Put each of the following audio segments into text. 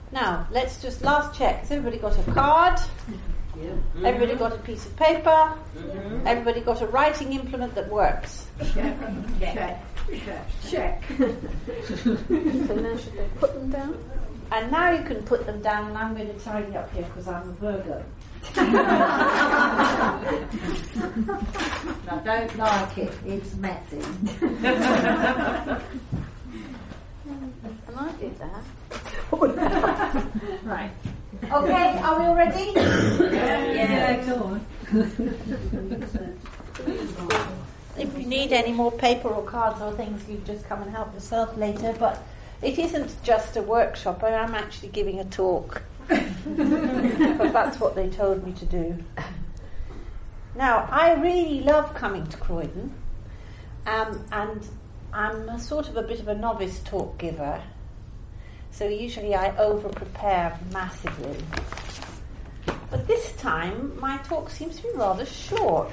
Now, let's just last check. Has everybody got a card? Yeah. Mm-hmm. Everybody got a piece of paper? Mm-hmm. Everybody got a writing implement that works? Check. So now should they put them down? And now you can put them down, and I'm going to tidy up here because I'm a Virgo. I don't like it. It's messy. And I did that. Right. Okay, are we all ready? Yeah, go on. If you need any more paper or cards or things, you just come and help yourself later. But it isn't just a workshop. I am actually giving a talk. But that's what they told me to do. Now, I really love coming to Croydon. And I'm a sort of a bit of a novice talk giver. So usually I over-prepare massively. But this time, my talk seems to be rather short.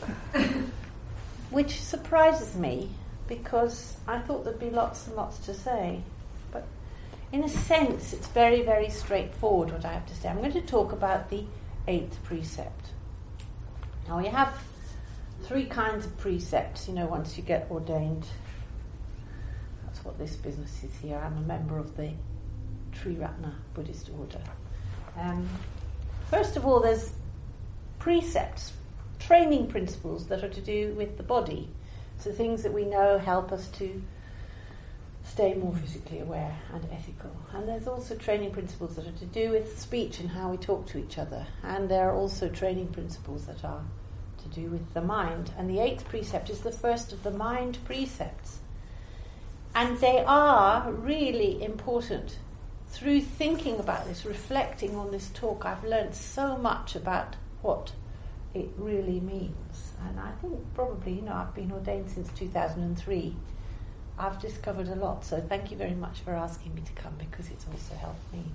Which surprises me, because I thought there'd be lots and lots to say. But in a sense, it's very, very straightforward what I have to say. I'm going to talk about the 8th precept. Now, we have 3 kinds of precepts, once you get ordained. That's what this business is here. I'm a member of the Triratna Buddhist order. First of all, there's precepts, training principles that are to do with the body. So things that we know help us to stay more physically aware and ethical. And there's also training principles that are to do with speech and how we talk to each other. And there are also training principles that are to do with the mind. And the 8th precept is the first of the mind precepts. And they are really important. Through thinking about this, reflecting on this talk, I've learned so much about what it really means. And I think probably, I've been ordained since 2003. I've discovered a lot, so thank you very much for asking me to come, because it's also helped me.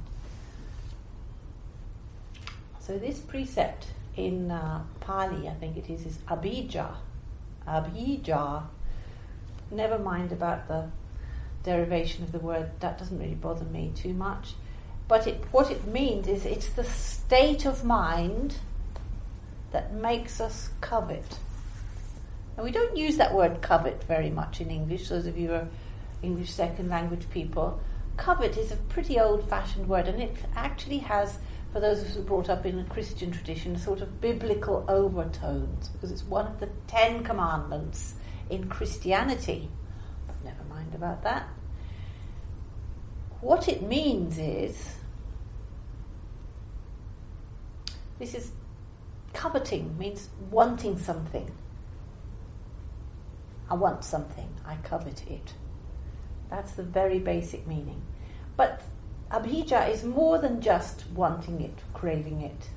So this precept in Pali, I think it is abhijja. Abhijja. Never mind about the derivation of the word, that doesn't really bother me too much. But what it means is it's the state of mind that makes us covet. And we don't use that word covet very much in English, those of you who are English second language people. Covet is a pretty old-fashioned word, and it actually has, for those of us who are brought up in a Christian tradition, sort of biblical overtones, because it's one of the 10 commandments in Christianity. But never mind about that. What it means is, coveting means wanting something. I want something, I covet it. That's the very basic meaning. But abhijja is more than just wanting it, craving it,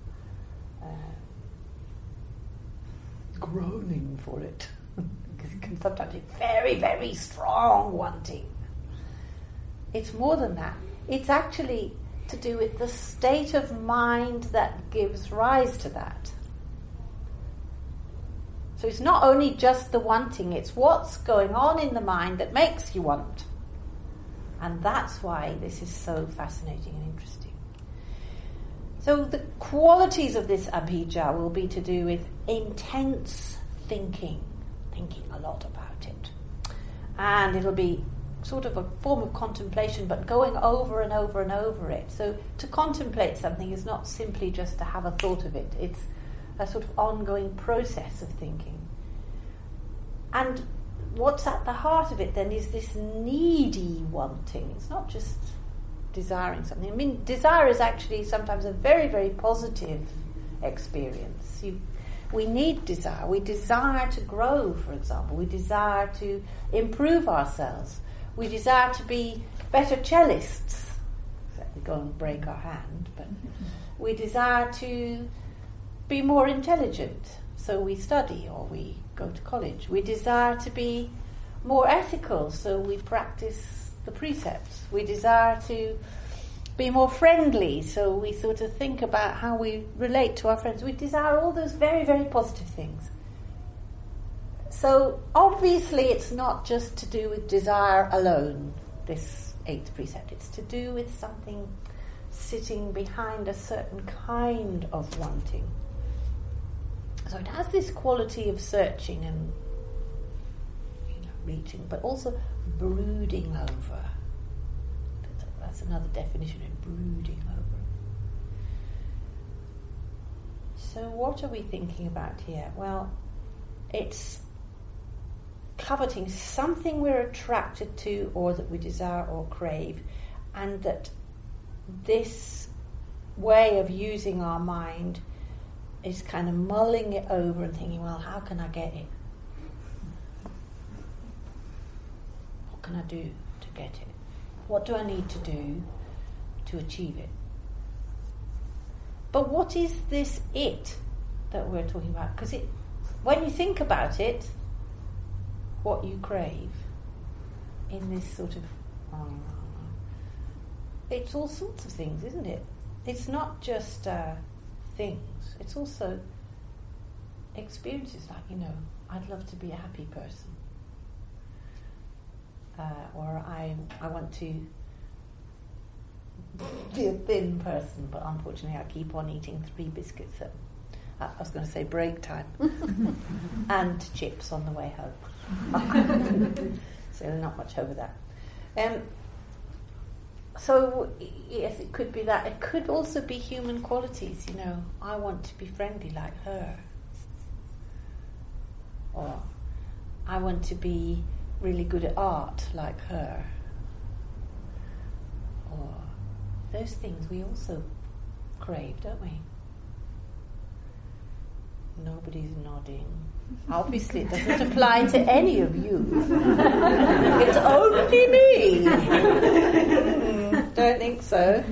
groaning for it. Because it can sometimes be very, very strong wanting. It's more than that. It's actually to do with the state of mind that gives rise to that. So it's not only just the wanting, it's what's going on in the mind that makes you want. And that's why this is so fascinating and interesting. So the qualities of this abhijja will be to do with intense thinking a lot about it. And it'll be sort of a form of contemplation, but going over and over and over it. So to contemplate something is not simply just to have a thought of it. It's a sort of ongoing process of thinking. And what's at the heart of it then is this needy wanting. It's not just desiring something. I mean, desire is actually sometimes a very, very positive experience. We need desire. We desire to grow, for example. We desire to improve ourselves. We desire to be better cellists. Except we go and break our hand. But we desire to be more intelligent. So we study or we go to college. We desire to be more ethical. So we practice the precepts. We desire to be more friendly, so we sort of think about how we relate to our friends. We desire all those very, very positive things. So obviously it's not just to do with desire alone, this 8th precept. It's to do with something sitting behind a certain kind of wanting. So it has this quality of searching and reaching, but also brooding over. That's another definition of brooding over. So what are we thinking about here? Well, it's coveting something we're attracted to or that we desire or crave, and that this way of using our mind is kind of mulling it over and thinking, well, how can I get it? What can I do to get it? What do I need to do to achieve it? But what is this it that we're talking about? Because when you think about it, what you crave in this sort of... it's all sorts of things, isn't it? It's not just things. It's also experiences like, I'd love to be a happy person. Or I want to be a thin person, but unfortunately I keep on eating 3 biscuits at, I was going to say break time, and chips on the way home. So not much over that. So yes, it could be that. It could also be human qualities, I want to be friendly like her. Or I want to be really good at art like her. Or those things we also crave, don't we? Nobody's nodding. Obviously it doesn't apply to any of you. It's only me. Don't think so.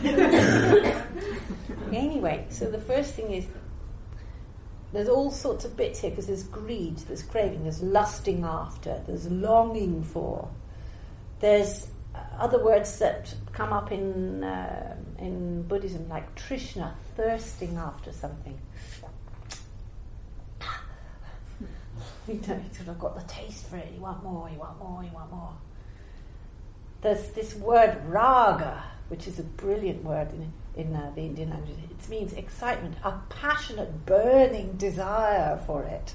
Anyway, so the first thing is there's all sorts of bits here, because there's greed, there's craving, there's lusting after, there's longing for. There's other words that come up in Buddhism, like Trishna, thirsting after something. You sort of got the taste for it. You want more, you want more, you want more. There's this word raga, which is a brilliant word in the Indian language. It means excitement, a passionate, burning desire for it.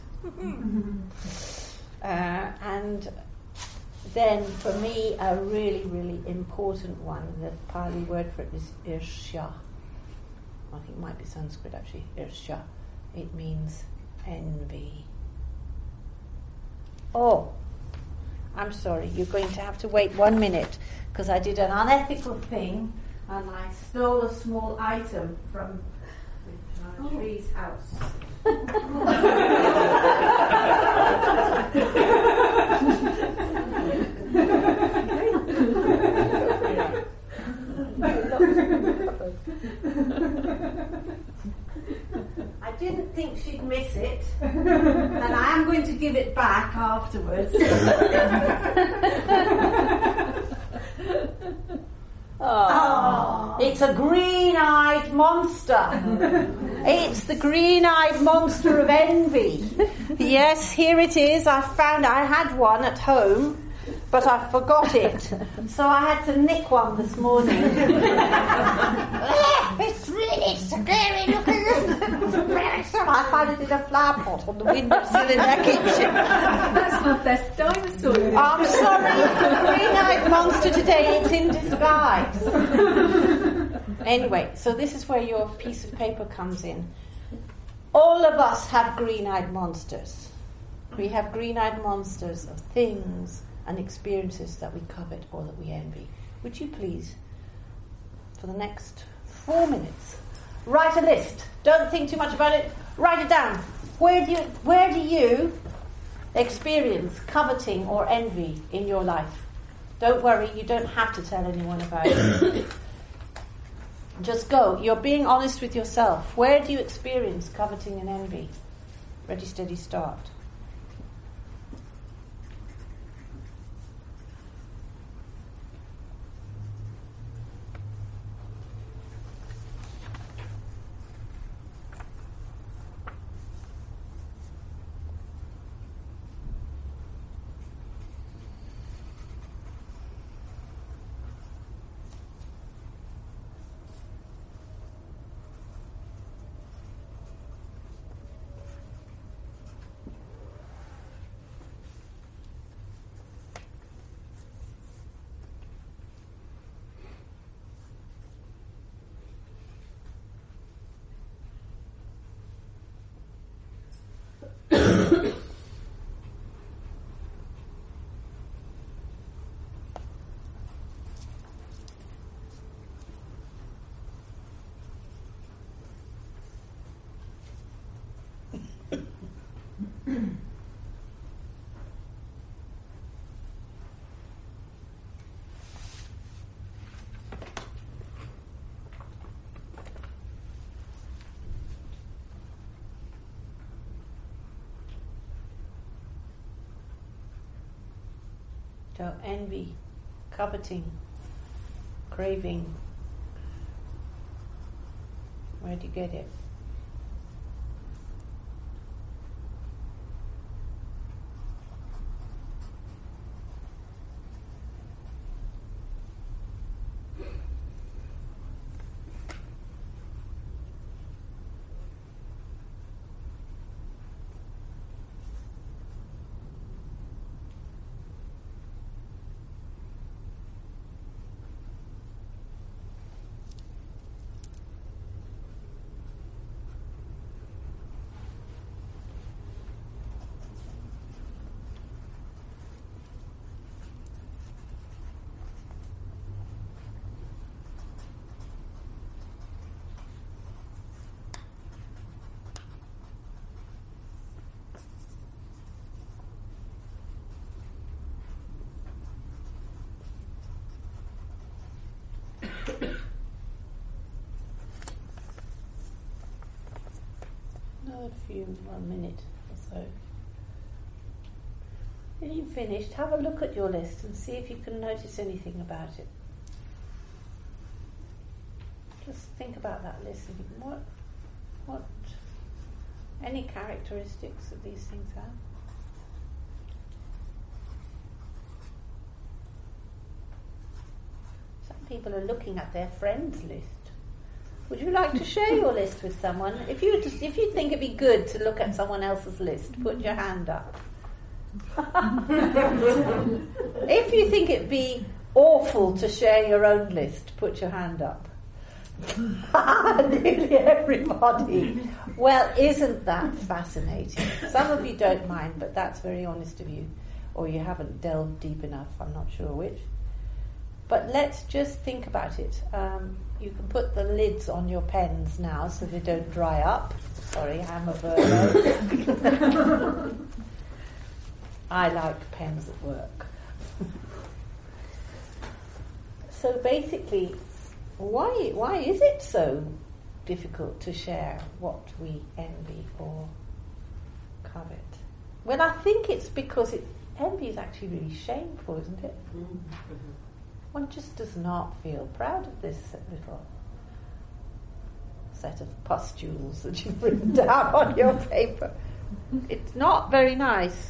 And then, for me, a really, really important one, the Pali word for it is irsha. I think it might be Sanskrit, actually. Irsha. It means envy. Oh, I'm sorry, you're going to have to wait 1 minute, because I did an unethical thing and I stole a small item from Tree's house. I didn't think she'd miss it, and I am going to give it back afterwards. Oh, it's a green-eyed monster. It's the green-eyed monster of envy. Yes, here it is. I had one at home, but I forgot it, so I had to nick one this morning. It's really scary. Look at this. I found it in a flower pot on the windowsill in their kitchen. That's my best dinosaur. I'm sorry, it's a green-eyed monster today. It's in disguise. Anyway, so this is where your piece of paper comes in. All of us have green-eyed monsters. We have green-eyed monsters of things and experiences that we covet or that we envy. Would you please, for the next 4 minutes, write a list. Don't think too much about it. Write it down. Where do you experience coveting or envy in your life? Don't worry, you don't have to tell anyone about it. Just go. You're being honest with yourself. Where do you experience coveting and envy? Ready, steady, start. So envy, coveting, craving. Where do you get it? Another 1 minute or so. When you've finished, have a look at your list and see if you can notice anything about it. Just think about that list and think, what any characteristics that these things have. Some people are looking at their friends' list. Would you like to share your list with someone? If you think it'd be good to look at someone else's list, put your hand up. If you think it'd be awful to share your own list, put your hand up. Nearly everybody. Well, isn't that fascinating? Some of you don't mind, but that's very honest of you. Or you haven't delved deep enough, I'm not sure which. But let's just think about it. You can put the lids on your pens now so they don't dry up. Sorry, I'm a Virgo. I like pens at work. So basically, why is it so difficult to share what we envy or covet? Well, I think it's because envy is actually really shameful, isn't it? Mm-hmm. One just does not feel proud of this little set of pustules that you've written down on your paper. It's not very nice.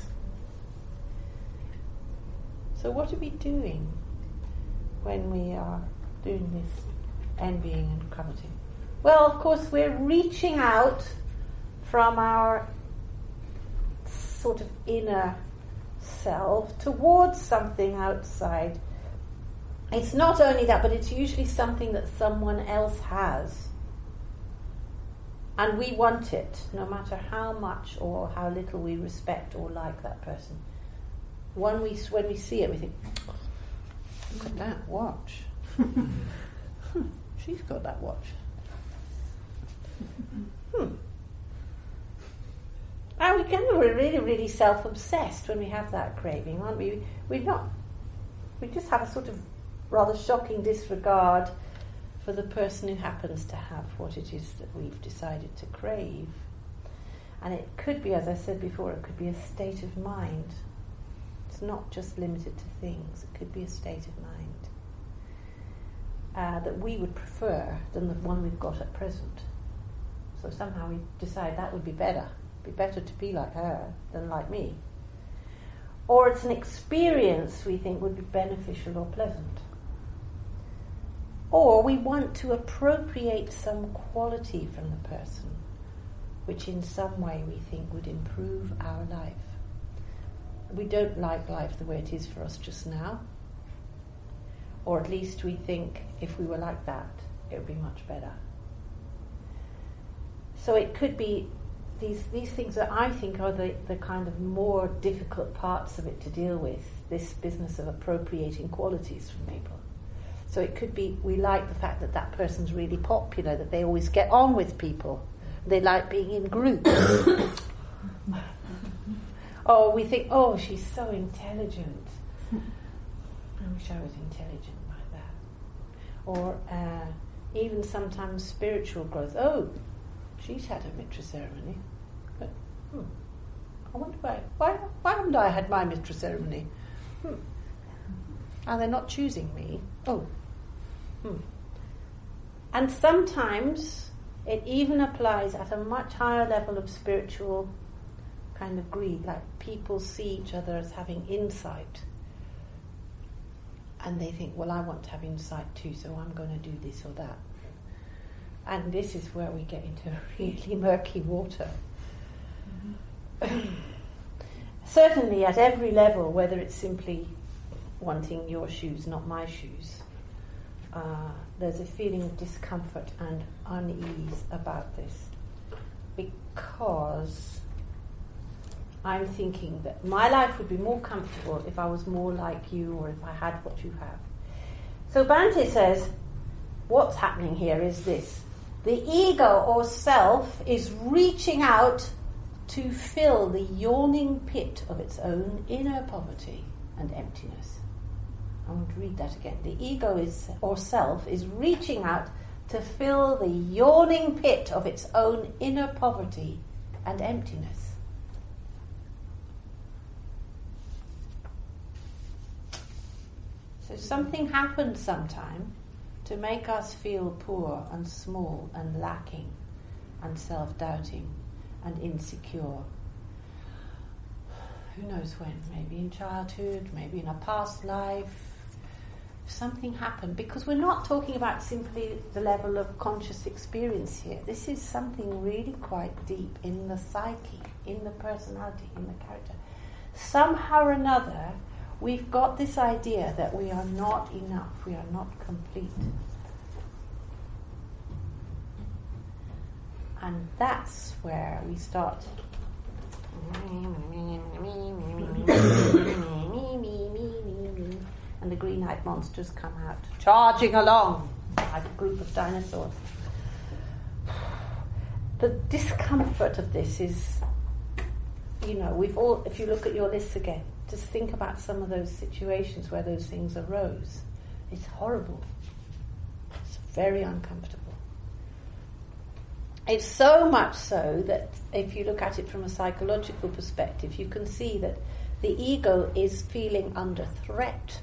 So what are we doing when we are doing this envying and coveting? Well, of course, we're reaching out from our sort of inner self towards something outside. It's not only that, but it's usually something that someone else has. And we want it, no matter how much or how little we respect or like that person. When we see it, we think, look at that watch. She's got that watch. And we're really, really self-obsessed when we have that craving, aren't we? We just have a sort of rather shocking disregard for the person who happens to have what it is that we've decided to crave. And it could be, as I said before, it could be a state of mind. It's not just limited to things. It could be a state of mind that we would prefer than the one we've got at present. So somehow we decide that would be better. It'd be better to be like her than like me. Or it's an experience we think would be beneficial or pleasant. Or we want to appropriate some quality from the person, which in some way we think would improve our life. We don't like life the way it is for us just now. Or at least we think if we were like that, it would be much better. So it could be these things that I think are the kind of more difficult parts of it to deal with, this business of appropriating qualities from people. So it could be we like the fact that that person's really popular, that they always get on with people. They like being in groups. Or we think, oh, she's so intelligent. I wish I was intelligent like that. Or even sometimes spiritual growth. Oh, she's had a mitra ceremony. But, I wonder why haven't I had my mitra ceremony? they're not choosing me. And sometimes it even applies at a much higher level of spiritual kind of greed, like people see each other as having insight. And they think, well, I want to have insight too, so I'm going to do this or that. And this is where we get into really murky water. Certainly at every level, whether it's simply wanting your shoes, not my shoes, there's a feeling of discomfort and unease about this, because I'm thinking that my life would be more comfortable if I was more like you, or if I had what you have. So Bhante says, what's happening here is this. The ego or self is reaching out to fill the yawning pit of its own inner poverty and emptiness. I want to read that again. The ego is, or self, is reaching out to fill the yawning pit of its own inner poverty and emptiness. So something happens sometime to make us feel poor and small and lacking and self-doubting and insecure. Who knows when? Maybe in childhood, maybe in a past life. Something happened, because we're not talking about simply the level of conscious experience here. This is something really quite deep in the psyche, in the personality, in the character. Somehow or another, we've got this idea that we are not enough, we are not complete. And that's where we start. And the green-eyed monsters come out, charging along like a group of dinosaurs. The discomfort of this is, we've all, if you look at your lists again, just think about some of those situations where those things arose. It's horrible. It's very uncomfortable. It's so much so that if you look at it from a psychological perspective, you can see that the ego is feeling under threat.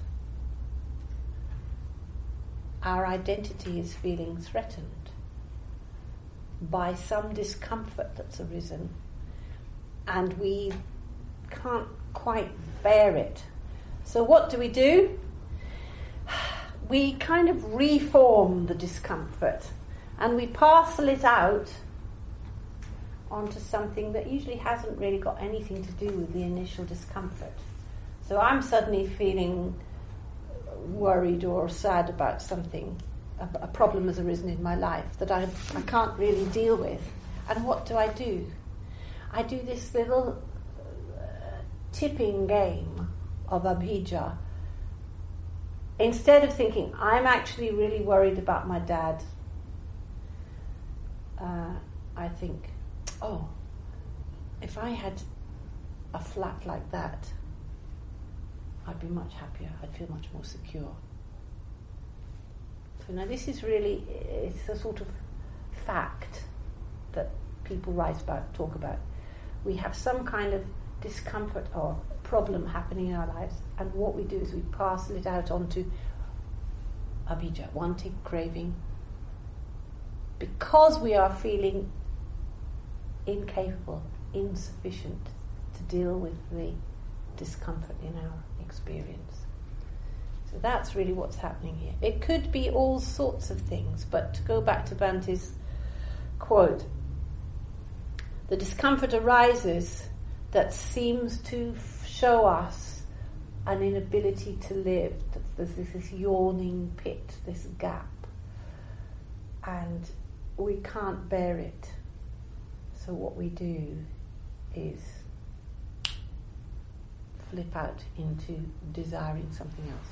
Our identity is feeling threatened by some discomfort that's arisen, and we can't quite bear it. So what do? We kind of reform the discomfort, and we parcel it out onto something that usually hasn't really got anything to do with the initial discomfort. So I'm suddenly feeling worried or sad about something, a problem has arisen in my life that I can't really deal with. And what do? I do this little tipping game of abhijja. Instead of thinking, I'm actually really worried about my dad, I think, if I had a flat like that, I'd be much happier, I'd feel much more secure. So now this is really, it's a sort of fact that people talk about. We have some kind of discomfort or problem happening in our lives, and what we do is we parcel it out onto abhijja, wanting, craving, because we are feeling incapable, insufficient to deal with the discomfort in our experience. So that's really what's happening here. It could be all sorts of things, but to go back to Bhante's quote, the discomfort arises that seems to show us an inability to live. There's this yawning pit, this gap, and we can't bear it. So what we do is flip out into desiring something else.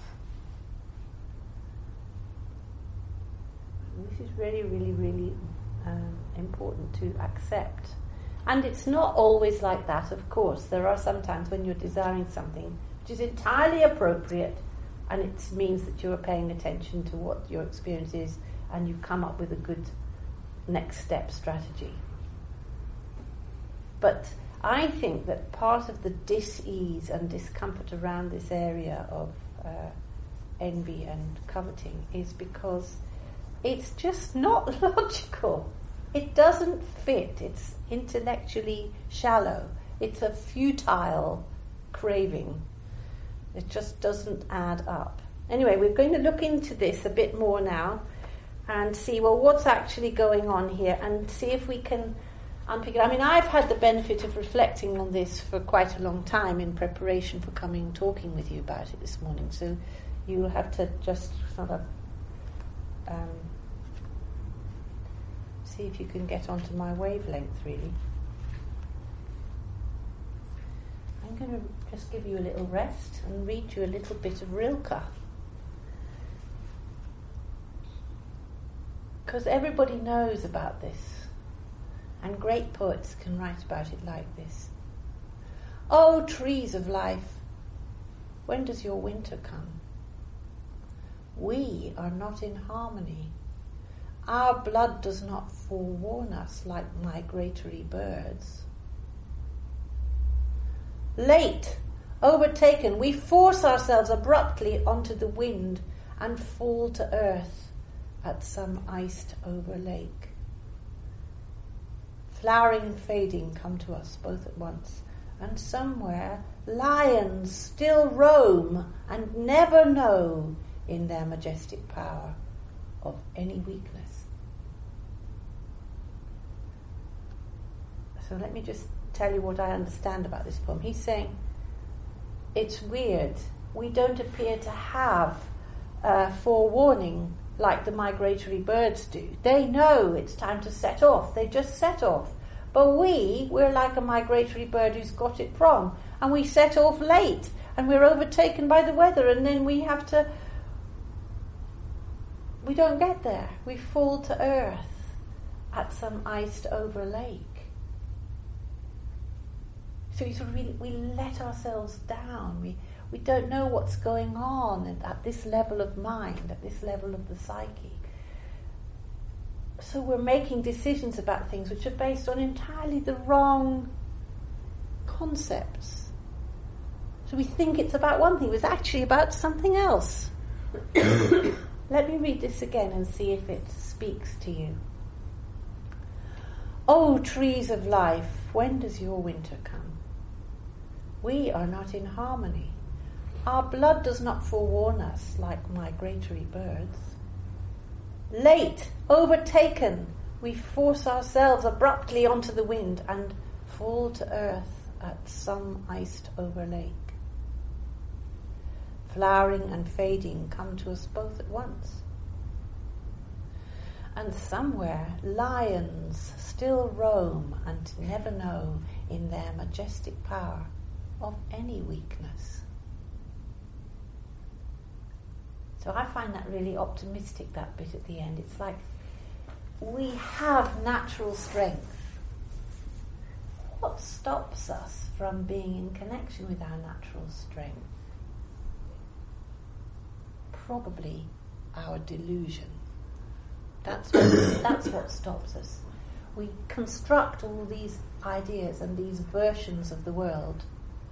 And this is really, really, really important to accept. And it's not always like that, of course. There are some times when you're desiring something which is entirely appropriate, and it means that you're paying attention to what your experience is, and you come up with a good next step strategy. But I think that part of the dis-ease and discomfort around this area of envy and coveting is because it's just not logical. It doesn't fit. It's intellectually shallow. It's a futile craving. It just doesn't add up. Anyway, we're going to look into this a bit more now and see, well, what's actually going on here, and see if we can unpick it. I mean, I've had the benefit of reflecting on this for quite a long time in preparation for coming and talking with you about it this morning, so you'll have to just sort of see if you can get onto my wavelength, really. I'm going to just give you a little rest and read you a little bit of Rilke. Because everybody knows about this, and great poets can write about it like this. Oh, trees of life, when does your winter come? We are not in harmony. Our blood does not forewarn us like migratory birds. Late, overtaken, we force ourselves abruptly onto the wind and fall to earth at some iced-over lake. Flowering and fading come to us both at once, and somewhere lions still roam and never know in their majestic power of any weakness. So let me just tell you what I understand about this poem. He's saying it's weird. We don't appear to have forewarning like the migratory birds do. They know it's time to set off. They just set off. But we're like a migratory bird who's got it wrong, and we set off late, and we're overtaken by the weather, and then we don't get there. We fall to earth at some iced over lake. So we let ourselves down. We don't know what's going on at this level of mind, at this level of the psyche. So we're making decisions about things which are based on entirely the wrong concepts. So we think it's about one thing, it's actually about something else. Let me read this again and see if it speaks to you. Oh, trees of life, when does your winter come? We are not in harmony. Our blood does not forewarn us like migratory birds. Late, overtaken, we force ourselves abruptly onto the wind and fall to earth at some iced-over lake. Flowering and fading come to us both at once. And somewhere lions still roam and never know in their majestic power of any weakness. So I find that really optimistic, that bit at the end. It's like we have natural strength. What stops us from being in connection with our natural strength? Probably our delusion. That's what stops us. We construct all these ideas and these versions of the world,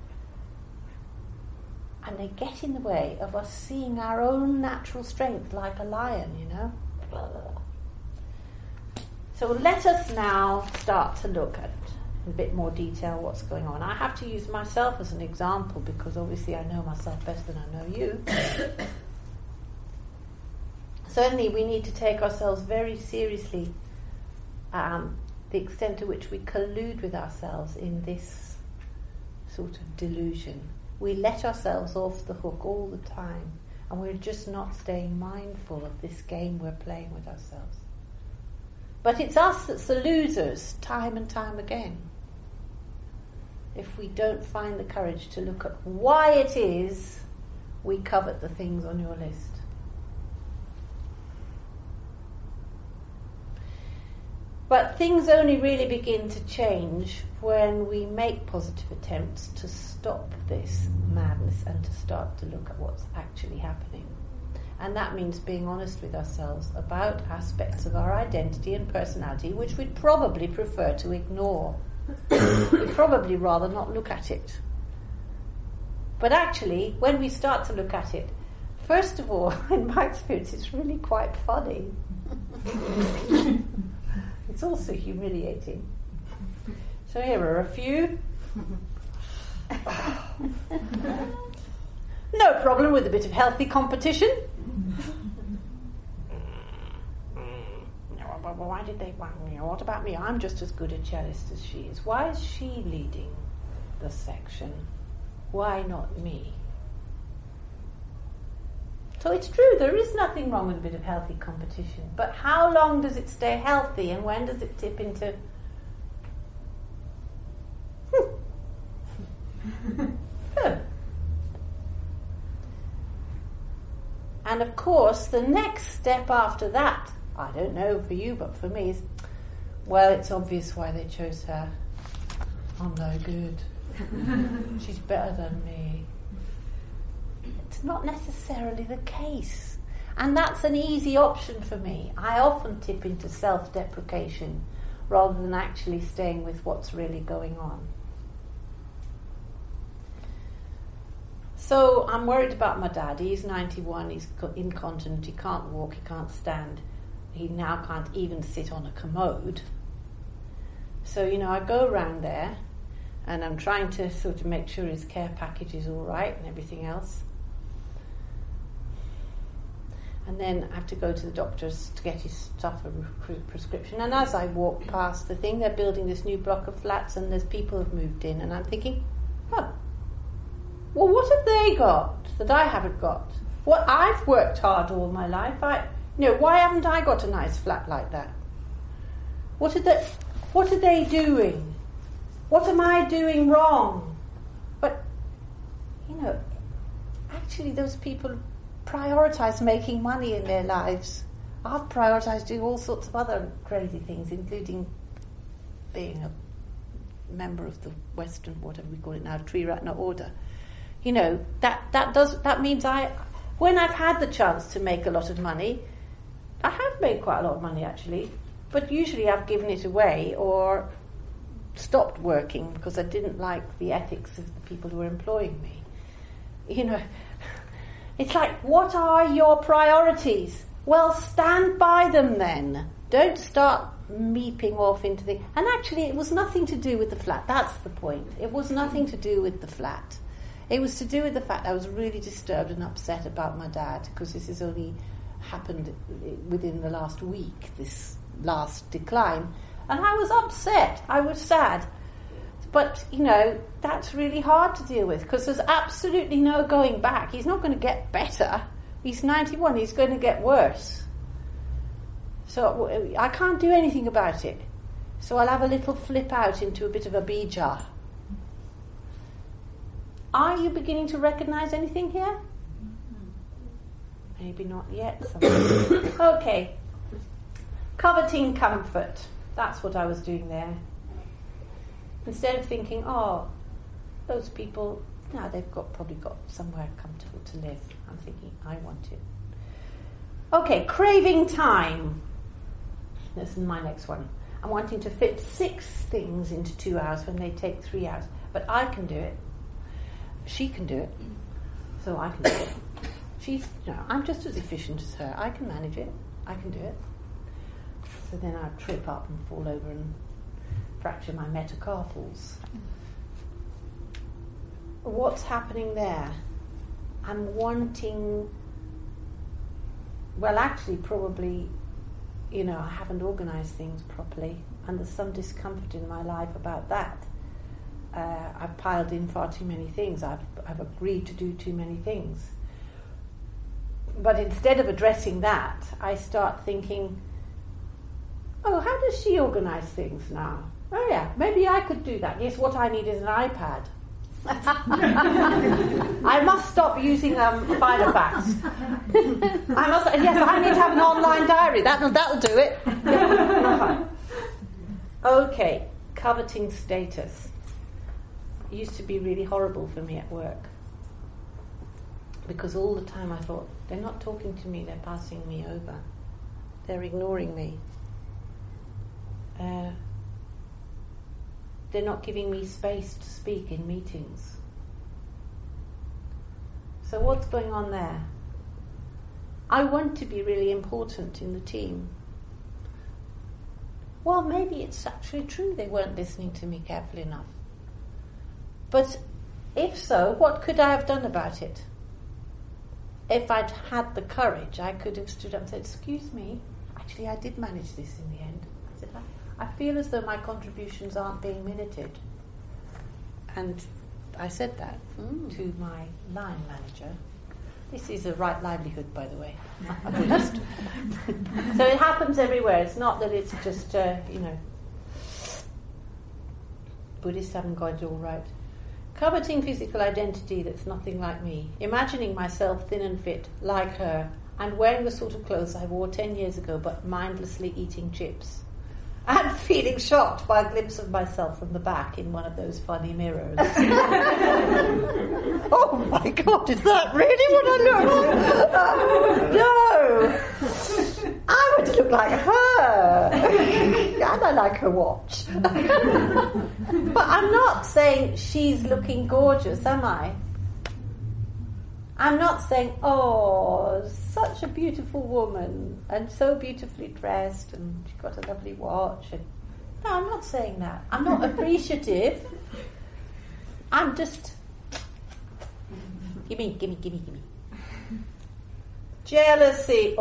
and they get in the way of us seeing our own natural strength like a lion, you know. So let us now start to look at in a bit more detail what's going on. I have to use myself as an example because obviously I know myself better than I know you. Certainly we need to take ourselves very seriously, the extent to which we collude with ourselves in this sort of delusion. We let ourselves off the hook all the time, and we're just not staying mindful of this game we're playing with ourselves. But it's us that's the losers time and time again, if we don't find the courage to look at why it is we covet the things on your list. But things only really begin to change when we make positive attempts to stop this madness and to start to look at what's actually happening. And that means being honest with ourselves about aspects of our identity and personality which we'd probably prefer to ignore. We'd probably rather not look at it. But actually, when we start to look at it, first of all, in my experience, it's really quite funny. It's also humiliating. So here are a few. No problem with a bit of healthy competition. Why did they want me? What about me? I'm just as good a cellist as she is. Why is she leading the section? Why not me? So it's true, there is nothing wrong with a bit of healthy competition. But how long does it stay healthy, and when does it tip into... And of course, the next step after that, I don't know for you, but for me, is, well, it's obvious why they chose her. I'm no good. She's better than me. It's not necessarily the case. And that's an easy option for me. I often tip into self-deprecation rather than actually staying with what's really going on. So I'm worried about my dad. He's 91, he's incontinent, he can't walk, he can't stand. He now can't even sit on a commode. So, I go around there and I'm trying to sort of make sure his care package is all right and everything else. And then I have to go to the doctor's to get his stuff, a prescription. And as I walk past the thing, they're building this new block of flats and there's people who've moved in. And I'm thinking, well, what have they got that I haven't got? Well, I've worked hard all my life. Why haven't I got a nice flat like that? What are they doing? What am I doing wrong? But, actually those people prioritise making money in their lives. I've prioritised doing all sorts of other crazy things, including being a member of the Western, whatever we call it now, Triratna order. That means when I've had the chance to make a lot of money, I have made quite a lot of money actually, but usually I've given it away or stopped working because I didn't like the ethics of the people who were employing me. It's like, what are your priorities? Well, stand by them then. Don't start meeping off into the... And actually it was nothing to do with the flat, that's the point. It was nothing to do with the flat. It was to do with the fact I was really disturbed and upset about my dad, because this has only happened within the last week, this last decline. And I was upset. I was sad. But, that's really hard to deal with, because there's absolutely no going back. He's not going to get better. He's 91. He's going to get worse. So I can't do anything about it. So I'll have a little flip out into a bit of a bija. Are you beginning to recognise anything here? Maybe not yet. Okay. Coveting comfort. That's what I was doing there. Instead of thinking, those people, they've probably got somewhere comfortable to live. I'm thinking, I want it. Okay, craving time. This is my next one. I'm wanting to fit 6 things into 2 hours when they take 3 hours. But I can do it. She can do it. So I can do it. I'm just as efficient as her. I can manage it. I can do it. So then I trip up and fall over and fracture my metacarpals. What's happening there? I'm wanting... Well, actually, probably, I haven't organised things properly, and there's some discomfort in my life about that. I've piled in far too many things. I've agreed to do too many things. But instead of addressing that, I start thinking, how does she organise things now? Oh yeah, maybe I could do that. Yes, what I need is an iPad. I must stop using Filofax. I need to have an online diary. That'll do it. Okay, coveting status. It used to be really horrible for me at work, because all the time I thought, they're not talking to me, they're passing me over, they're ignoring me, they're not giving me space to speak in meetings. So what's going on there? I want to be really important in the team. Well, maybe it's actually true they weren't listening to me carefully enough. But if so, what could I have done about it? If I'd had the courage, I could have stood up and said, excuse me, actually I did manage this in the end. I said, I feel as though my contributions aren't being minuted. And I said that to my line manager. This is a right livelihood, by the way, a Buddhist. So it happens everywhere. It's not that it's just, Buddhists haven't got it all right. Coveting physical identity that's nothing like me. Imagining myself thin and fit, like her, and wearing the sort of clothes I wore 10 years ago, but mindlessly eating chips. And feeling shocked by a glimpse of myself from the back in one of those funny mirrors. Oh my God, is that really what I look? No! I want to look like her! And I like her watch. But I'm not saying she's looking gorgeous, am I? I'm not saying, oh, such a beautiful woman and so beautifully dressed and she's got a lovely watch. And no, I'm not saying that. I'm not appreciative. I'm just, gimme. Jealousy.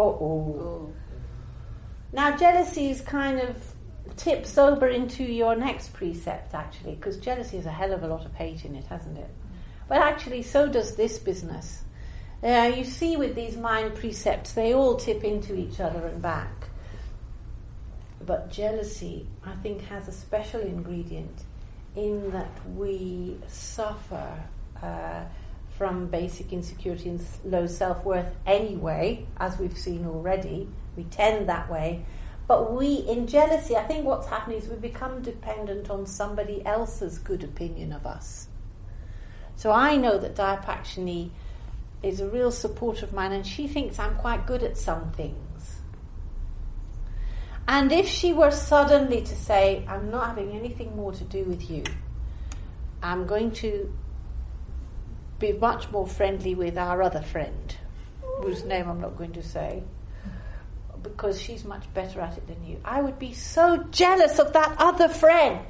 Now, jealousy is kind of tips over into your next precept, actually, because jealousy has a hell of a lot of hate in it, hasn't it? But actually, so does this business. You see with these mind precepts, they all tip into each other and back. But jealousy, I think, has a special ingredient in that we suffer from basic insecurity and low self-worth anyway, as we've seen already. We tend that way. But in jealousy, I think what's happening is we become dependent on somebody else's good opinion of us. So I know that Dayapakshini is a real supporter of mine, and she thinks I'm quite good at some things. And if she were suddenly to say, I'm not having anything more to do with you, I'm going to be much more friendly with our other friend, whose name I'm not going to say, because she's much better at it than you, I would be so jealous of that other friend.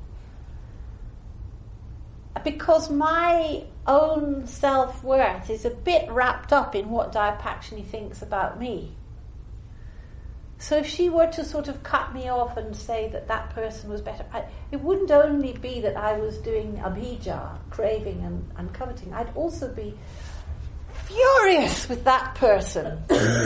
Because my own self-worth is a bit wrapped up in what Dayapakshini thinks about me. So if she were to sort of cut me off and say that that person was better, it wouldn't only be that I was doing abhijja, craving and coveting. I'd also be furious with that person.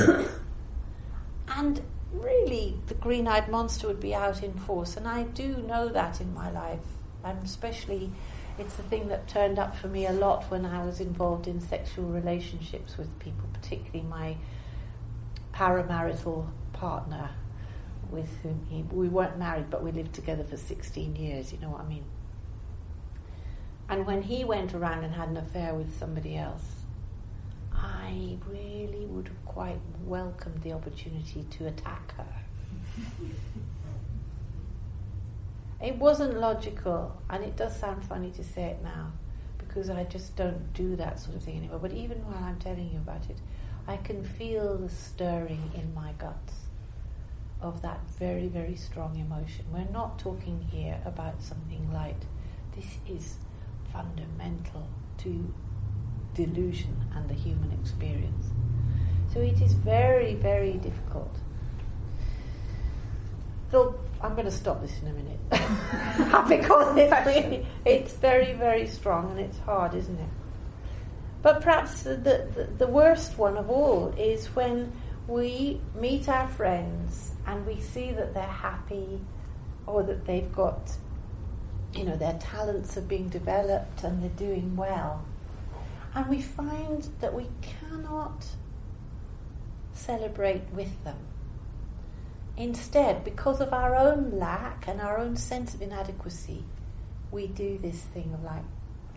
And really, the green-eyed monster would be out in force. And I do know that in my life. It's the thing that turned up for me a lot when I was involved in sexual relationships with people, particularly my paramarital partner, with whom we weren't married, but we lived together for 16 years, you know what I mean? And when he went around and had an affair with somebody else, I really would have quite welcomed the opportunity to attack her. It wasn't logical, and it does sound funny to say it now, because I just don't do that sort of thing anymore. But even while I'm telling you about it, I can feel the stirring in my guts of that very, very strong emotion. We're not talking here about something light. This is fundamental to delusion and the human experience. So it is very, very difficult. So I'm going to stop this in a minute because it's very, very strong and it's hard, isn't it? But perhaps the worst one of all is when we meet our friends and we see that they're happy or that they've got, their talents are being developed and they're doing well. And we find that we cannot celebrate with them. Instead, because of our own lack and our own sense of inadequacy, we do this thing of like,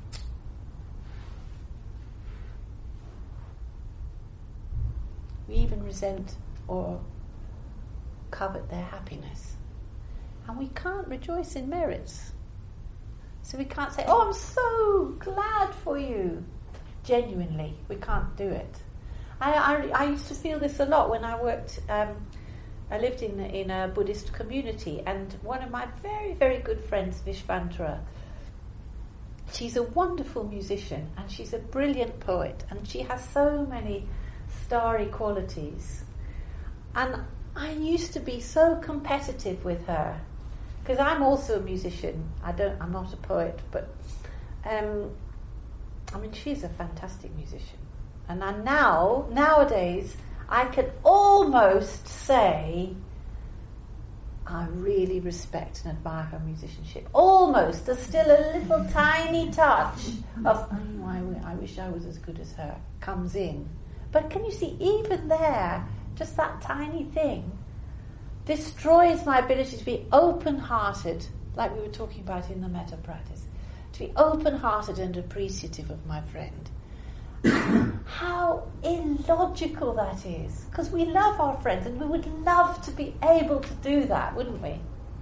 we even resent or covet their happiness. And we can't rejoice in merits. So we can't say, oh, I'm so glad for you. Genuinely, we can't do it. I used to feel this a lot when I worked. I lived in a Buddhist community, and one of my very, very good friends, Vishvantra, she's a wonderful musician and she's a brilliant poet, and she has so many starry qualities. And I used to be so competitive with her, because I'm also a musician. I'm not a poet, but she's a fantastic musician. And nowadays, I can almost say I really respect and admire her musicianship. Almost. There's still a little tiny touch of, I wish I was as good as her, comes in. But can you see, even there, just that tiny thing destroys my ability to be open-hearted, like we were talking about in the metta practice, to be open-hearted and appreciative of my friend. How illogical that is, because we love our friends and we would love to be able to do that, wouldn't we?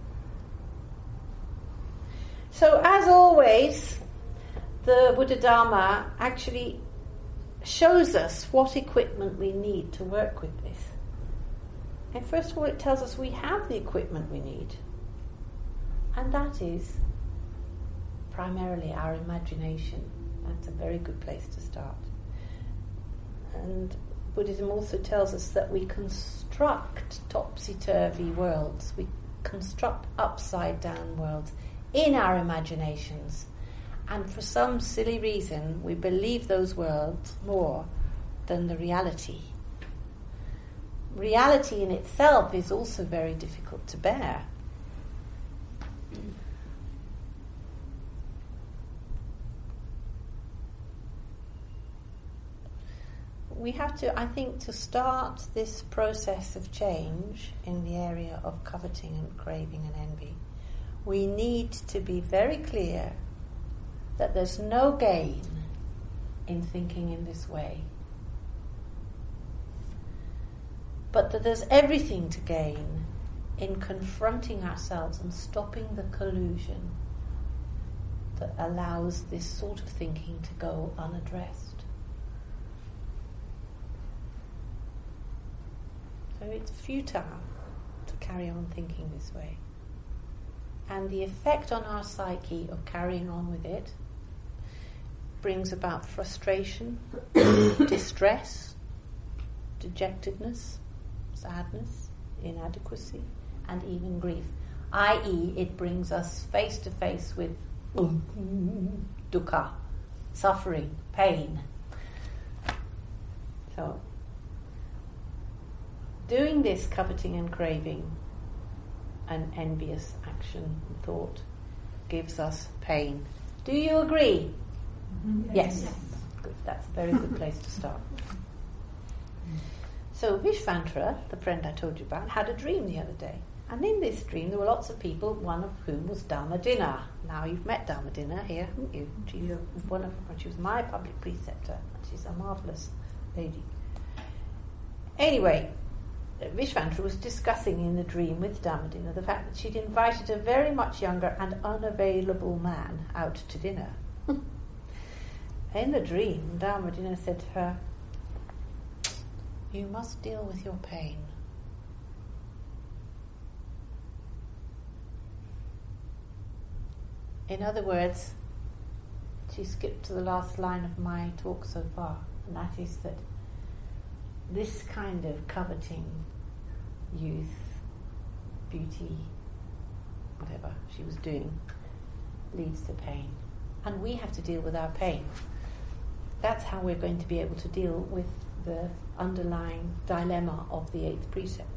So as always, the Buddha Dharma actually shows us what equipment we need to work with this. And first of all, it tells us we have the equipment we need, and that is primarily our imagination. That's a very good place to start. And Buddhism also tells us that we construct topsy-turvy worlds, we construct upside-down worlds in our imaginations, and for some silly reason we believe those worlds more than the reality. Reality in itself is also very difficult to bear. We have to, I think, to start this process of change in the area of coveting and craving and envy, we need to be very clear that there's no gain in thinking in this way, but that there's everything to gain in confronting ourselves and stopping the collusion that allows this sort of thinking to go unaddressed. So it's futile to carry on thinking this way. And the effect on our psyche of carrying on with it brings about frustration, distress, dejectedness, sadness, inadequacy, and even grief. I.e., it brings us face to face with dukkha, suffering, pain. So, doing this coveting and craving and envious action and thought gives us pain. Do you agree? Mm-hmm. Yes. Good. That's a very good place to start. So Vishvantra, the friend I told you about, had a dream the other day. And in this dream there were lots of people, one of whom was Dharmadina. Now you've met Dharmadina here, haven't you? She was my public preceptor. She's a marvellous lady. Anyway, Vishvantra was discussing in the dream with Dharmadina the fact that she'd invited a very much younger and unavailable man out to dinner. In the dream, Dharmadina said to her, "You must deal with your pain." In other words, she skipped to the last line of my talk so far, and that is that this kind of coveting youth, beauty, whatever she was doing, leads to pain. And we have to deal with our pain. That's how we're going to be able to deal with the underlying dilemma of the 8th precept.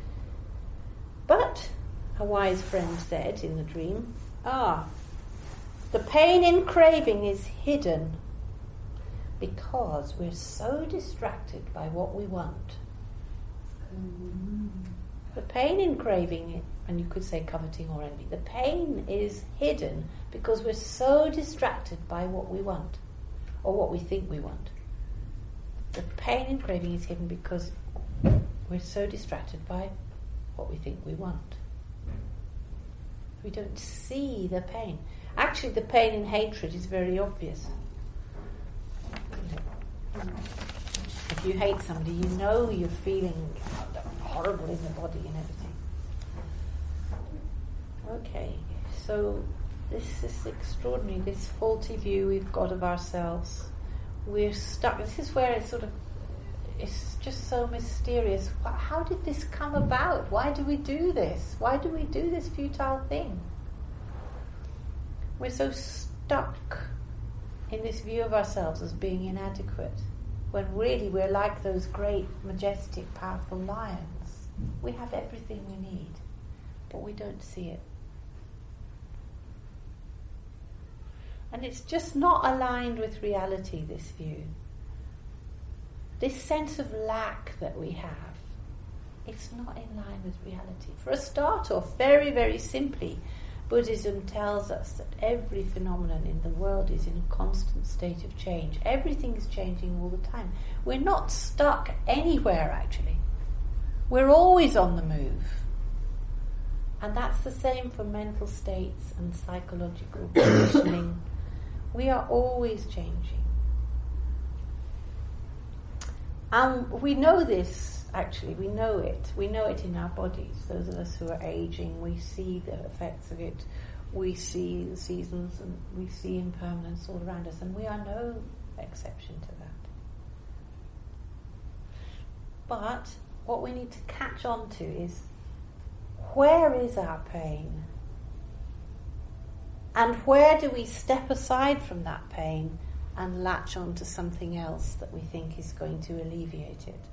But, a wise friend said in the dream, the pain in craving is hidden because we're so distracted by what we want. The pain in craving, and you could say coveting or envy, the pain is hidden because we're so distracted by what we want, or what we think we want. The pain in craving is hidden because we're so distracted by what we think we want. We don't see the pain. Actually, the pain in hatred is very obvious. If if you hate somebody, you know you're feeling horrible in the body and everything. Okay, so this is extraordinary, this faulty view we've got of ourselves. We're stuck. This is where it's just so mysterious. How did this come about? Why do we do this? Why do we do this futile thing? We're so stuck in this view of ourselves as being inadequate, when really we're like those great, majestic, powerful lions. We have everything we need, but we don't see it. And it's just not aligned with reality, this view. This sense of lack that we have, it's not in line with reality. For a start off, very, very simply, Buddhism tells us that every phenomenon in the world is in a constant state of change. Everything is changing all the time. We're not stuck anywhere, actually. We're always on the move. And that's the same for mental states and psychological conditioning. We are always changing. And we know this, actually, we know it. We know it in our bodies. Those of us who are aging, we see the effects of it. We see the seasons and we see impermanence all around us, and we are no exception to that. But what we need to catch on to is, where is our pain? And where do we step aside from that pain and latch on to something else that we think is going to alleviate it?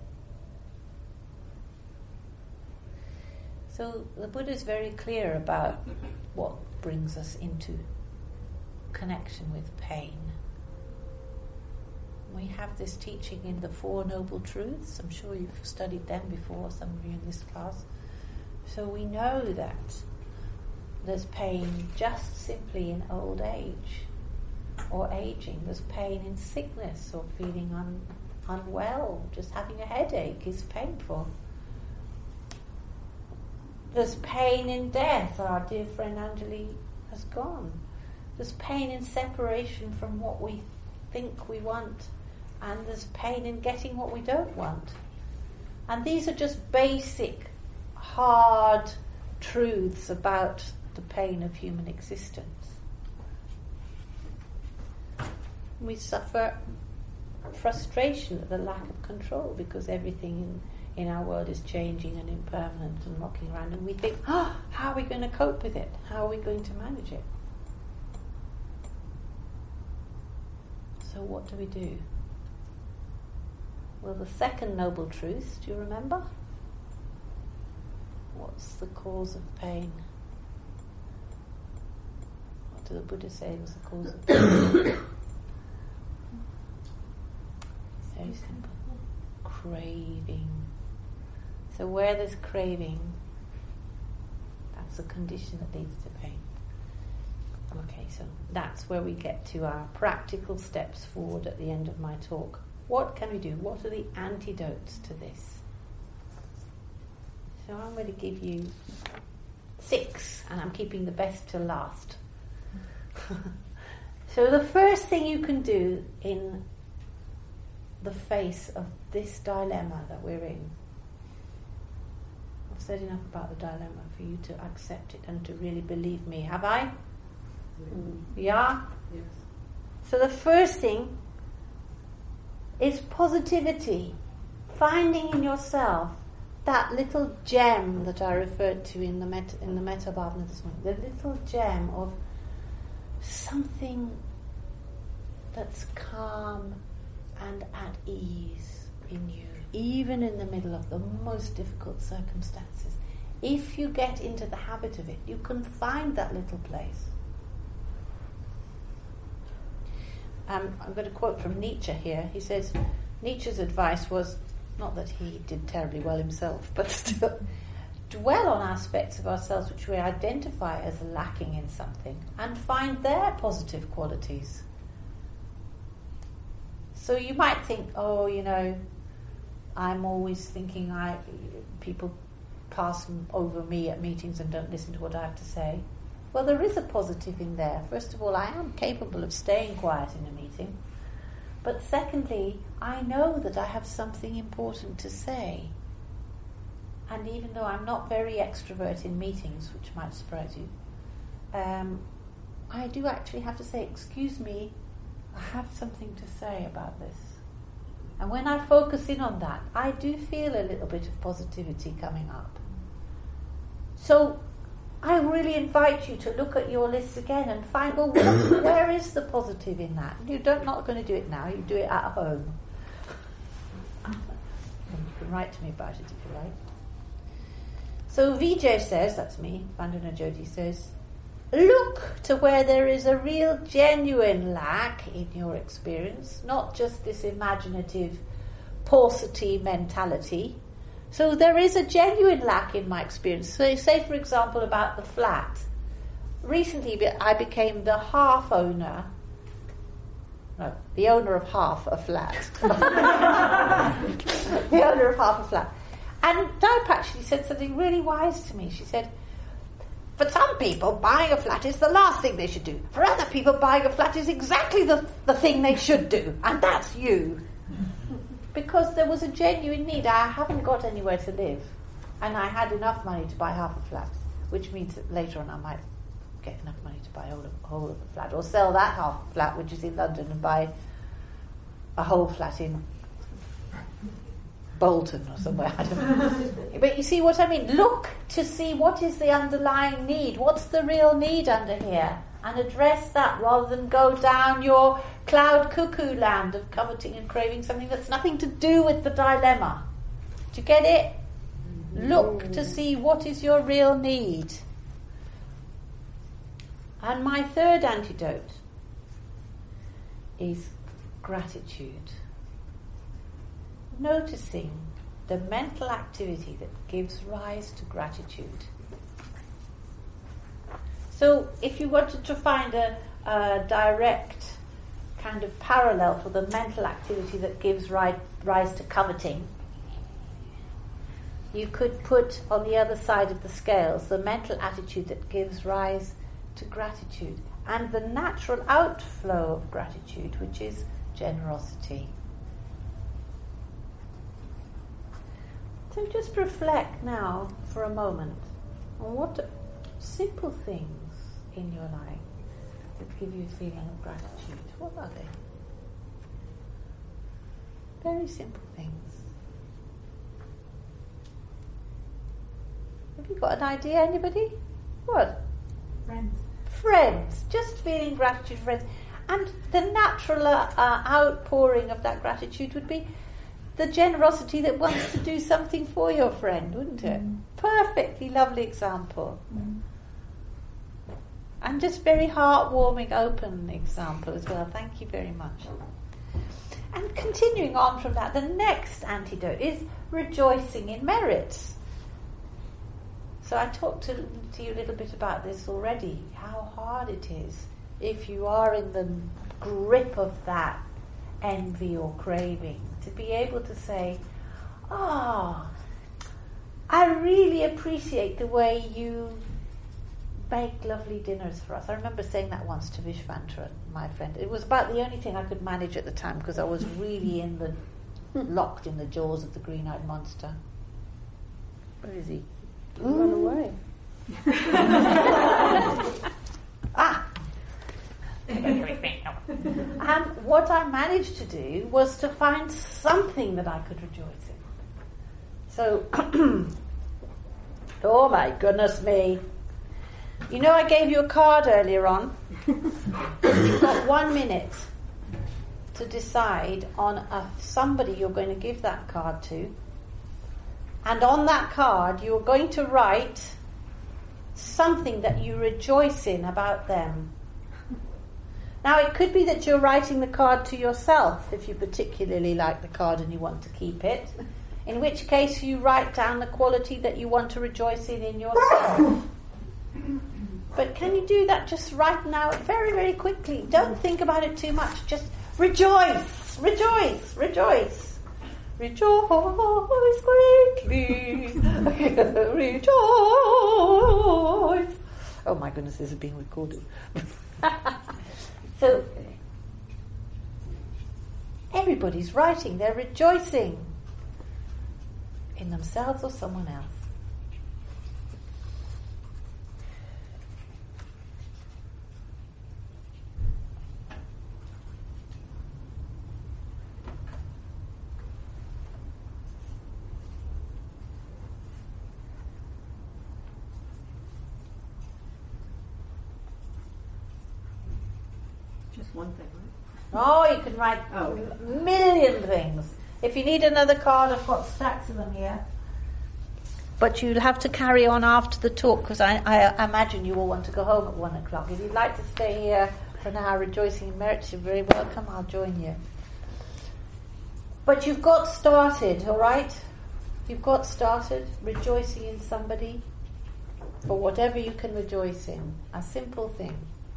So the Buddha is very clear about what brings us into connection with pain. We have this teaching in the Four Noble Truths. I'm sure you've studied them before, some of you in this class. So we know that there's pain just simply in old age or aging. There's pain in sickness or feeling unwell. Just having a headache is painful. There's pain in death. Our dear friend Anjali has gone. There's pain in separation from what we think we want, and there's pain in getting what we don't want. And these are just basic, hard truths about the pain of human existence. We suffer frustration at the lack of control because everything in our world is changing and impermanent and rocking around, and we think, how are we going to cope with it? How are we going to manage it? So what do we do? Well, the second noble truth, do you remember? What's the cause of pain? What did the Buddha say was the cause of pain? Very simple. Craving. So where there's craving, that's the condition that leads to pain. Okay, so that's where we get to our practical steps forward at the end of my talk. What can we do? What are the antidotes to this? So I'm going to give you 6, and I'm keeping the best till last. So the first thing you can do in the face of this dilemma that we're in, I've said enough about the dilemma for you to accept it and to really believe me. Have I? Yeah? Yes. So the first thing is positivity. Finding in yourself that little gem that I referred to in the Metta Bhavana this morning, the little gem of something that's calm and at ease in you, even in the middle of the most difficult circumstances. If you get into the habit of it, you can find that little place. I'm going to quote from Nietzsche here. He says, Nietzsche's advice was, not that he did terribly well himself, but still, dwell on aspects of ourselves which we identify as lacking in something and find their positive qualities. So you might think, I'm always thinking people pass over me at meetings and don't listen to what I have to say. Well, there is a positive in there. First of all, I am capable of staying quiet in a meeting. But secondly, I know that I have something important to say. And even though I'm not very extrovert in meetings, which might surprise you, I do actually have to say, excuse me, I have something to say about this. And when I focus in on that, I do feel a little bit of positivity coming up. So I really invite you to look at your lists again and find, well, where is the positive in that? You're not going to do it now, you do it at home. And you can write to me about it if you like. So Vijay says, that's me, Vandana Jyoti says, look to where there is a real genuine lack in your experience, not just this imaginative paucity mentality. So there is a genuine lack in my experience. So say, for example, about the flat. Recently I became the the owner of half a flat. The owner of half a flat. And Dipe actually said something really wise to me. She said, for some people, buying a flat is the last thing they should do. For other people, buying a flat is exactly the thing they should do. And that's you. Because there was a genuine need. I haven't got anywhere to live. And I had enough money to buy half a flat. Which means that later on I might get enough money to buy a whole of the flat. Or sell that half flat, which is in London, and buy a whole flat in Bolton or somewhere, I don't know. But you see what I mean? Look to see what is the underlying need. What's the real need under here? And address that rather than go down your cloud cuckoo land of coveting and craving something that's nothing to do with the dilemma. Do you get it? Look to see what is your real need. And my third antidote is gratitude. Noticing the mental activity that gives rise to gratitude. So if you wanted to find a direct kind of parallel for the mental activity that gives rise to coveting, you could put on the other side of the scales the mental attitude that gives rise to gratitude and the natural outflow of gratitude, which is generosity. So just reflect now for a moment on what simple things in your life that give you a feeling of gratitude. What are they? Very simple things. Have you got an idea, anybody? What? Friends. Just feeling gratitude for friends. And the natural outpouring of that gratitude would be the generosity that wants to do something for your friend, wouldn't it? Perfectly lovely example. And just very heartwarming, open example as well. Thank you very much. And continuing on from that, the next antidote is rejoicing in merit. So I talked to you a little bit about this already, how hard it is if you are in the grip of that envy or craving, to be able to say, I really appreciate the way you make lovely dinners for us. I remember saying that once to Vishwantra, my friend. It was about the only thing I could manage at the time because I was really locked in the jaws of the green-eyed monster. Where is he? Run away. And what I managed to do was to find something that I could rejoice in. So, oh my goodness me. You know I gave you a card earlier on? You've got 1 minute to decide on somebody you're going to give that card to. And on that card you're going to write something that you rejoice in about them. Now it could be that you're writing the card to yourself if you particularly like the card and you want to keep it, in which case you write down the quality that you want to rejoice in yourself. But can you do that just right now, very, very quickly? Don't think about it too much, just rejoice, rejoice, rejoice. Rejoice greatly, rejoice. Oh my goodness, this is being recorded. So, everybody's writing, they're rejoicing in themselves or someone else. Just one thing, right? Oh, you can write a million things. If you need another card, I've got stacks of them here. But you'll have to carry on after the talk, because I imagine you all want to go home at 1 o'clock. If you'd like to stay here for an hour rejoicing in merit, you're very welcome. I'll join you. But you've got started, all right? You've got started rejoicing in somebody for whatever you can rejoice in. A simple thing.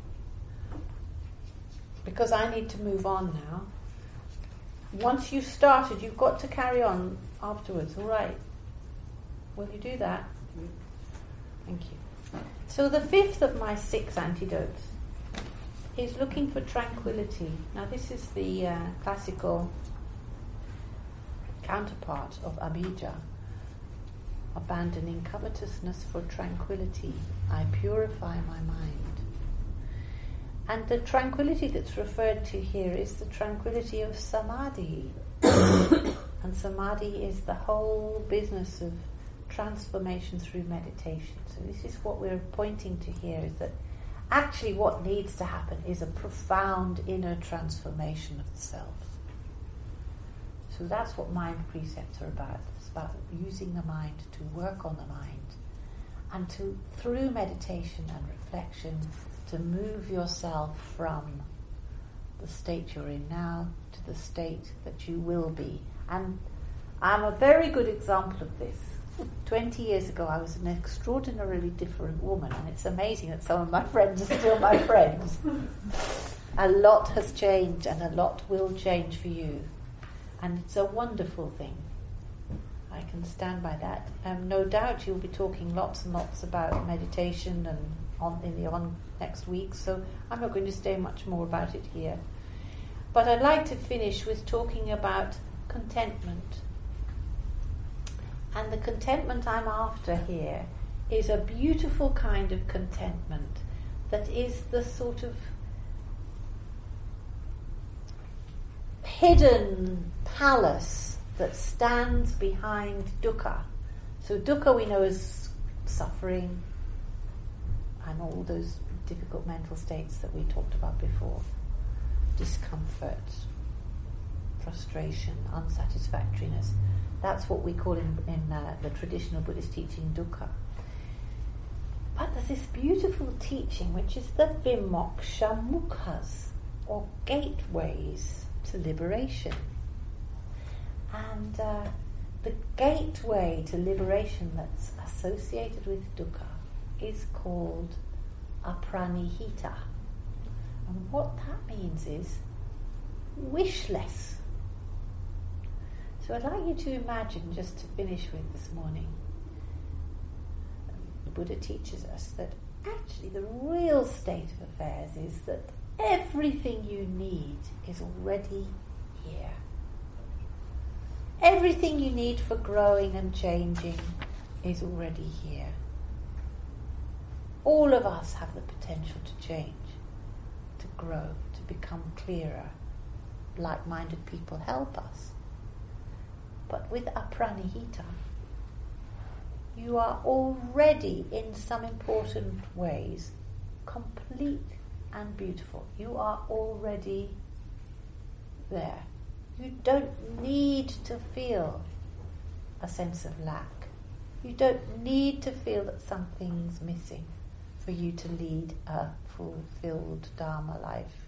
Because I need to move on now. Once you've started, you've got to carry on afterwards, all right? Will you do that? Thank you. So the fifth of my 6 antidotes is looking for tranquility. Now this is the classical counterpart of Abhijja. Abandoning covetousness for tranquility, I purify my mind. And the tranquility that's referred to here is the tranquility of samadhi. And samadhi is the whole business of transformation through meditation. So this is what we're pointing to here, is that actually what needs to happen is a profound inner transformation of the self. So that's what mind precepts are about. It's about using the mind to work on the mind and to, through meditation and reflection, to move yourself from the state you're in now to the state that you will be. And I'm a very good example of this. 20 years ago I was an extraordinarily different woman, and it's amazing that some of my friends are still my friends. A lot has changed, and a lot will change for you, and it's a wonderful thing. I can stand by that. No doubt you'll be talking lots and lots about meditation and on next week, so I'm not going to say much more about it here. But I'd like to finish with talking about contentment. And the contentment I'm after here is a beautiful kind of contentment that is the sort of hidden palace that stands behind dukkha. So dukkha we know is suffering and all those difficult mental states that we talked about before. Discomfort, frustration, unsatisfactoriness. That's what we call in the traditional Buddhist teaching dukkha. But there's this beautiful teaching which is the vimoksha mukhas, or gateways to liberation. And the gateway to liberation that's associated with dukkha is called apranihita. And what that means is wishless. So I'd like you to imagine, just to finish with this morning, the Buddha teaches us that actually the real state of affairs is that everything you need is already here. Everything you need for growing and changing is already here. All of us have the potential to change, to grow, to become clearer. Like-minded people help us. But with apranihita, you are already, in some important ways, complete and beautiful. You are already there. You don't need to feel a sense of lack. You don't need to feel that something's missing for you to lead a fulfilled Dharma life.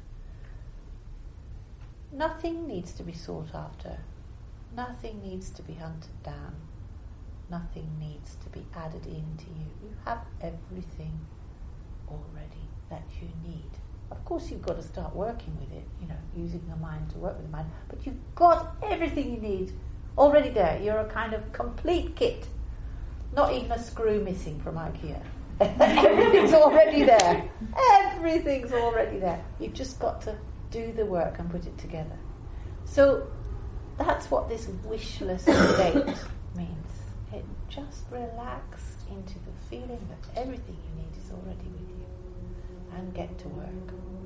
Nothing needs to be sought after. Nothing needs to be hunted down. Nothing needs to be added into you. You have everything already that you need. Of course you've got to start working with it, using the mind to work with the mind, but you've got everything you need already there. You're a kind of complete kit. Not even a screw missing from IKEA. Everything's already there. Everything's already there. You've just got to do the work and put it together. So that's what this wishless state means. It just relaxed into the feeling that everything you need is already with you, and get to work.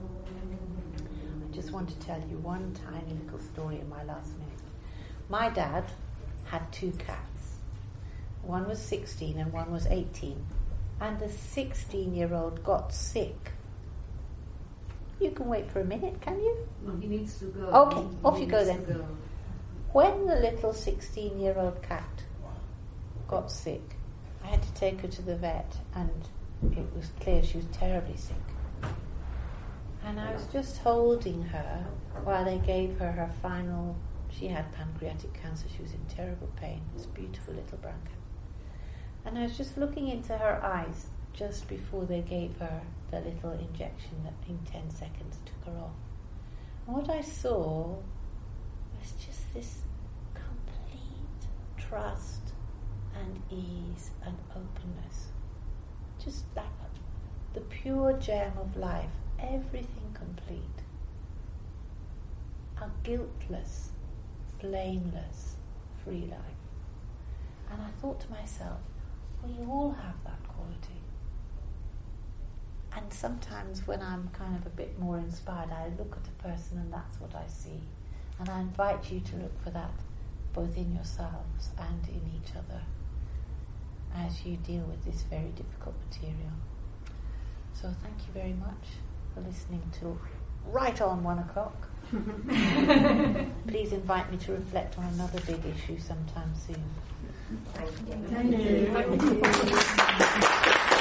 I just want to tell you one tiny little story in my last minute. My dad had 2 cats. One was 16 and one was 18. And the 16-year-old got sick. You can wait for a minute, can you? No, he needs to go. Okay, off you go then. Go. When the little 16-year-old cat got sick, I had to take her to the vet, and it was clear she was terribly sick. And I was just holding her while they gave her her final... She had pancreatic cancer. She was in terrible pain. This beautiful little brown cat. And I was just looking into her eyes just before they gave her the little injection that in 10 seconds took her off. And what I saw was just this complete trust and ease and openness. Just like the pure gem of life. Everything complete. A guiltless, blameless, free life. And I thought to myself, well, you all have that quality. And sometimes when I'm kind of a bit more inspired, I look at a person and that's what I see. And I invite you to look for that both in yourselves and in each other as you deal with this very difficult material. So thank you very much for listening till right on 1 o'clock. Please invite me to reflect on another big issue sometime soon. Thank you.